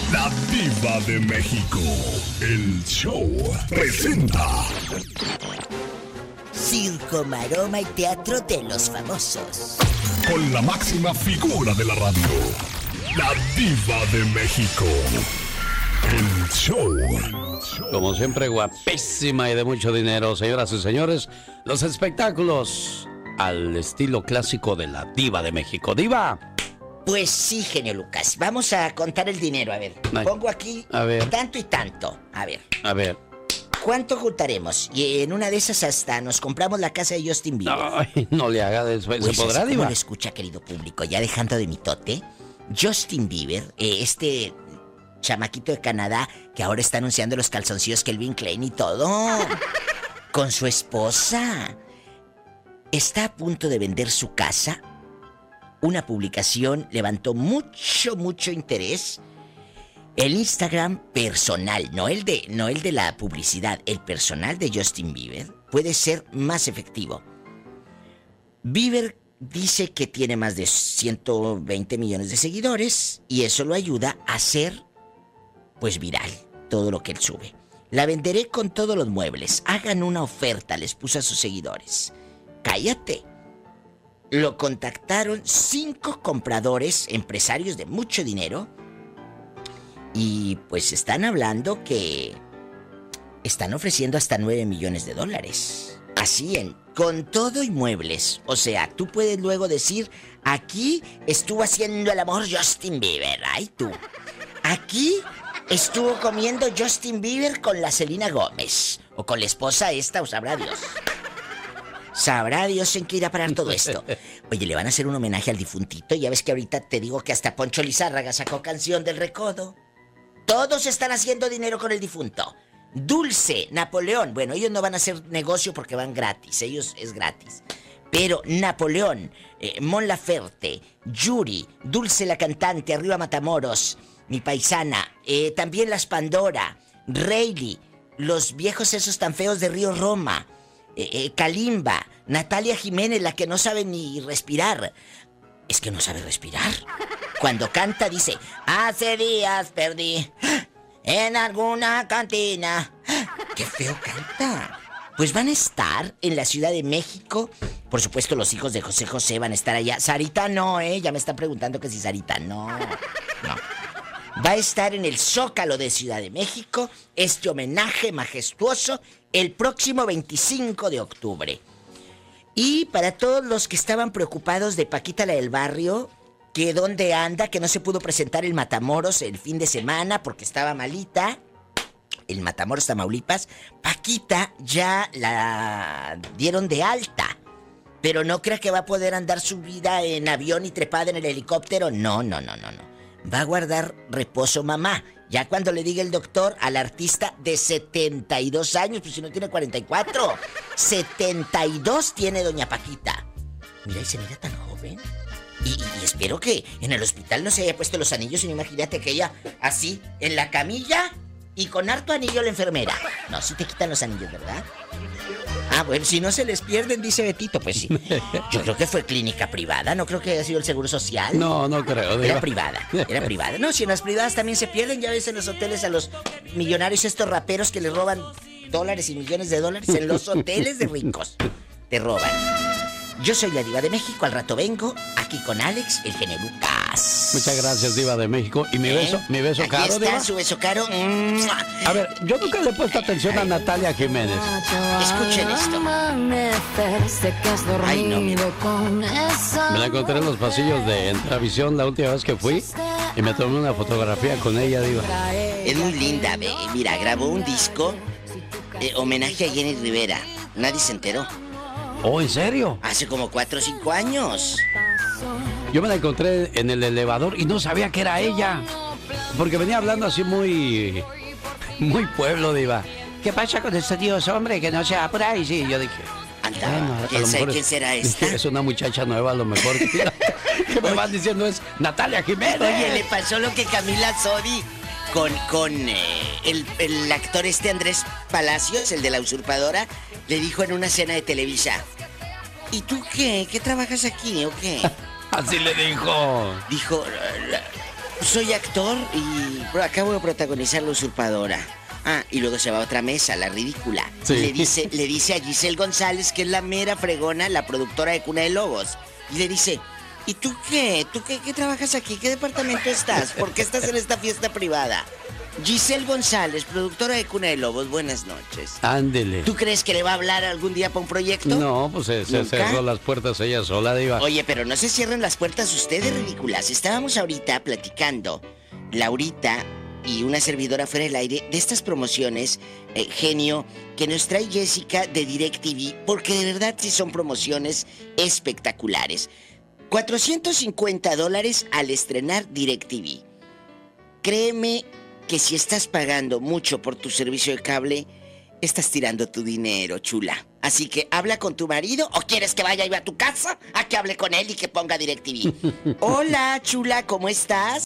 La Diva de México. El show presenta Circo, maroma y teatro de los famosos. con la máxima figura de la radio. La Diva de México. El show. Como siempre, guapísima y de mucho dinero, señoras y señores, los espectáculos al estilo clásico de la Diva de México. ¡Diva! Pues sí, genio Lucas. Vamos a contar el dinero. A ver, pongo aquí tanto y tanto. A ver. ¿Cuánto juntaremos? Y en una de esas hasta nos compramos la casa de Justin Bieber. Ay, no le haga después. Pues ¿Se podrá, ¿cómo Diva? lo escucha, querido público? Ya dejando de mitote. Justin Bieber, este chamaquito de Canadá que ahora está anunciando los calzoncillos Calvin Klein y todo. Con su esposa. Está a punto de vender su casa. Una publicación levantó mucho interés. El Instagram personal, no el de la publicidad, el personal de Justin Bieber puede ser más efectivo. Bieber dice que tiene más de 120 millones de seguidores y eso lo ayuda a hacer, pues, viral todo lo que él sube. La venderé con todos los muebles. Hagan una oferta, les puso a sus seguidores. ¡Cállate! Lo contactaron 5 compradores, empresarios de mucho dinero. Y pues están hablando que están ofreciendo hasta 9 millones de dólares. Así con todo y muebles. O sea, tú puedes luego decir, aquí estuvo haciendo el amor Justin Bieber. Ay, tú. Aquí estuvo comiendo Justin Bieber con la Selena Gómez. O con la esposa esta, o sabrá Dios. Sabrá Dios en qué irá a parar todo esto. Oye, le van a hacer un homenaje al difuntito. Ya ves que ahorita te digo que hasta Poncho Lizárraga sacó canción del Recodo. Todos están haciendo dinero con el difunto. Dulce, Napoleón. Bueno, ellos no van a hacer negocio porque van gratis. Ellos es gratis. Pero Napoleón, Mon Laferte, Yuri, Dulce la cantante, Arriba Matamoros, mi paisana, también las Pandora, Rayleigh, los viejos esos tan feos de Río Roma, Kalimba, Natalia Jiménez, la que no sabe ni respirar. Es que no sabe respirar. Cuando canta dice, hace días perdí en alguna cantina. ¡Qué feo canta! Pues van a estar en la Ciudad de México. Por supuesto, los hijos de José José van a estar allá. Sarita no, ya me están preguntando que si Sarita no. Va a estar en el Zócalo de Ciudad de México este homenaje majestuoso el próximo 25 de octubre. Y para todos los que estaban preocupados de Paquita la del Barrio, que dónde anda, que no se pudo presentar el Matamoros el fin de semana porque estaba malita, el Matamoros, Tamaulipas, Paquita ya la dieron de alta. Pero no crea que va a poder andar subida en avión y trepada en el helicóptero. No. Va a guardar reposo mamá. Ya cuando le diga el doctor al artista de 72 años, pues si no tiene 44. 72 tiene doña Paquita. Mira, y se mira tan joven. Y espero que en el hospital no se haya puesto los anillos. Y imagínate que ella así, en la camilla y con harto anillo la enfermera. No, sí te quitan los anillos, ¿verdad? Ah, bueno, si no se les pierden, dice Betito, pues sí. Yo creo que fue clínica privada, no creo que haya sido el Seguro Social. No creo. Era privada. No, si en las privadas también se pierden, ya ves en los hoteles a los millonarios estos raperos que les roban dólares y millones de dólares en los hoteles de ricos. Te roban. Yo soy la Diva de México, al rato vengo, aquí con Alex, el genio Lucas. Muchas gracias, Diva de México. ¿Y mi beso aquí caro, está, Diva? su beso caro. A ver, yo nunca le he puesto atención a Natalia Jiménez. Escuchen esto. Ay, no, mira. Me la encontré en los pasillos de Entravisión la última vez que fui y me tomé una fotografía con ella, Diva. Es muy linda, ve. Mira, grabó un disco homenaje a Jenny Rivera. Nadie se enteró. ¿Oh, en serio? Hace como 4 o 5 años. Yo me la encontré en el elevador y no sabía que era ella. Porque venía hablando así muy pueblo, Diva. ¿Qué pasa con este Dios, hombre? Que no sea por ahí. Sí, yo dije... Anda, ¿quién será esta? Es una muchacha nueva, a lo mejor. Que me van diciendo es Natalia Jiménez. Oye, le pasó lo que Camila Sodi con el actor Andrés Palacios, el de La Usurpadora, le dijo en una cena de Televisa: ¿y tú qué? ¿Qué trabajas aquí o qué? Así le dijo. Dijo, soy actor y acabo de protagonizar La Usurpadora. Ah, y luego se va a otra mesa, la ridícula. Sí. Y le dice a Giselle González, que es la mera fregona, la productora de Cuna de Lobos. Y le dice, ¿y tú qué? ¿Tú qué trabajas aquí? ¿Qué departamento estás? ¿Por qué estás en esta fiesta privada? Giselle González, productora de Cuna de Lobos, buenas noches. Ándele. ¿Tú crees que le va a hablar algún día para un proyecto? No, pues se cerró las puertas ella sola, diva. Oye, pero no se cierren las puertas ustedes, ridículas. Estábamos ahorita platicando, Laurita y una servidora fuera del aire, de estas promociones, genio, que nos trae Jessica de DirecTV, porque de verdad sí son promociones espectaculares. $450 al estrenar DirecTV. Créeme que si estás pagando mucho por tu servicio de cable, estás tirando tu dinero, chula. Así que habla con tu marido, o quieres que vaya a tu casa a que hable con él y que ponga DirecTV. Hola, chula, ¿cómo estás?